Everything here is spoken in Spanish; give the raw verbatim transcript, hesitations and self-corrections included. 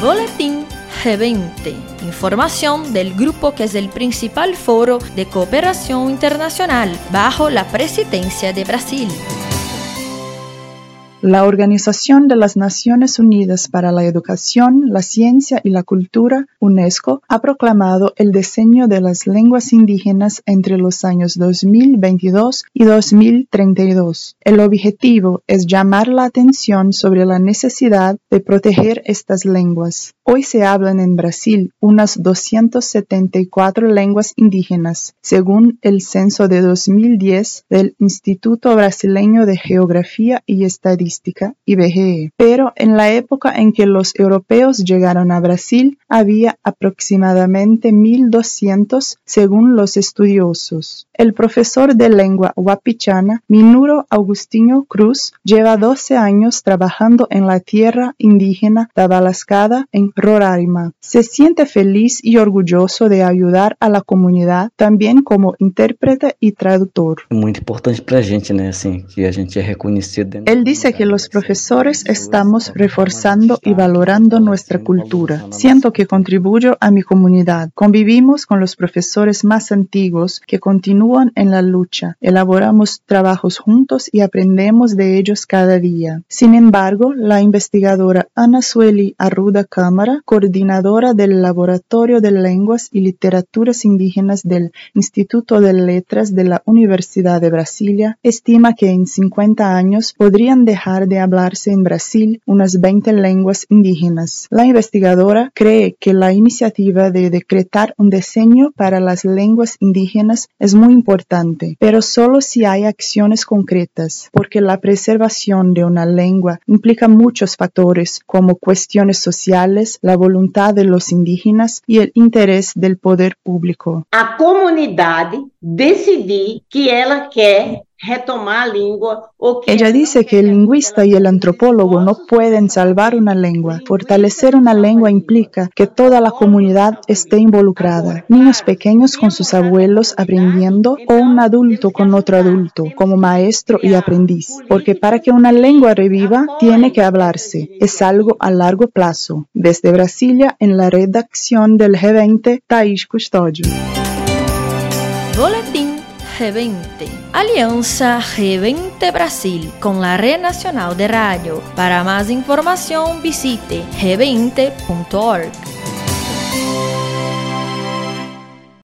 Boletín G veinte, información del grupo que es el principal foro de cooperación internacional bajo la presidencia de Brasil. La Organización de las Naciones Unidas para la Educación, la Ciencia y la Cultura, UNESCO, ha proclamado el diseño de las lenguas indígenas entre los años dos mil veintidós y dos mil treinta y dos. El objetivo es llamar la atención sobre la necesidad de proteger estas lenguas. Hoy se hablan en Brasil unas doscientas setenta y cuatro lenguas indígenas, según el censo de dos mil diez del Instituto Brasileño de Geografía y Estadística, I B G E. Pero en la época en que los europeos llegaron a Brasil, había aproximadamente mil doscientos según los estudiosos. El profesor de lengua huapichana, Minuro Agustinho Cruz, lleva doce años trabajando en la tierra indígena Tabalascada en Roraima. Se siente feliz y orgulloso de ayudar a la comunidad, también como intérprete y traductor. Muy importante para a gente, né, assim, que a gente é reconhecido. Él dice que los profesores estamos reforzando y valorando nuestra cultura. Siento que contribuyo a mi comunidad. Convivimos con los profesores más antiguos que continúan en la lucha. Elaboramos trabajos juntos y aprendemos de ellos cada día. Sin embargo, la investigadora Ana Sueli Arruda Cámara, coordinadora del Laboratorio de Lenguas y Literaturas Indígenas del Instituto de Letras de la Universidad de Brasilia, estima que en cincuenta años podrían dejar de hablarse en Brasil unas veinte lenguas indígenas. La investigadora cree que la iniciativa de decretar un diseño para las lenguas indígenas es muy importante, pero solo si hay acciones concretas, porque la preservación de una lengua implica muchos factores, como cuestiones sociales, la voluntad de los indígenas y el interés del poder público. A comunidade decidir que ela quer retomar a língua. O que Ella dice que el lingüista y el antropólogo no pueden salvar una lengua. Fortalecer una lengua implica que toda la comunidad esté involucrada. Niños pequeños con sus abuelos aprendiendo o un adulto con otro adulto, como maestro y aprendiz. Porque para que una lengua reviva, tiene que hablarse. Es algo a largo plazo. Desde Brasilia, en la redacción del G veinte, Thaís Custódio. Boletín G veinte. Alianza G veinte Brasil con la Red Nacional de Radio. Para más información visite g veinte punto org.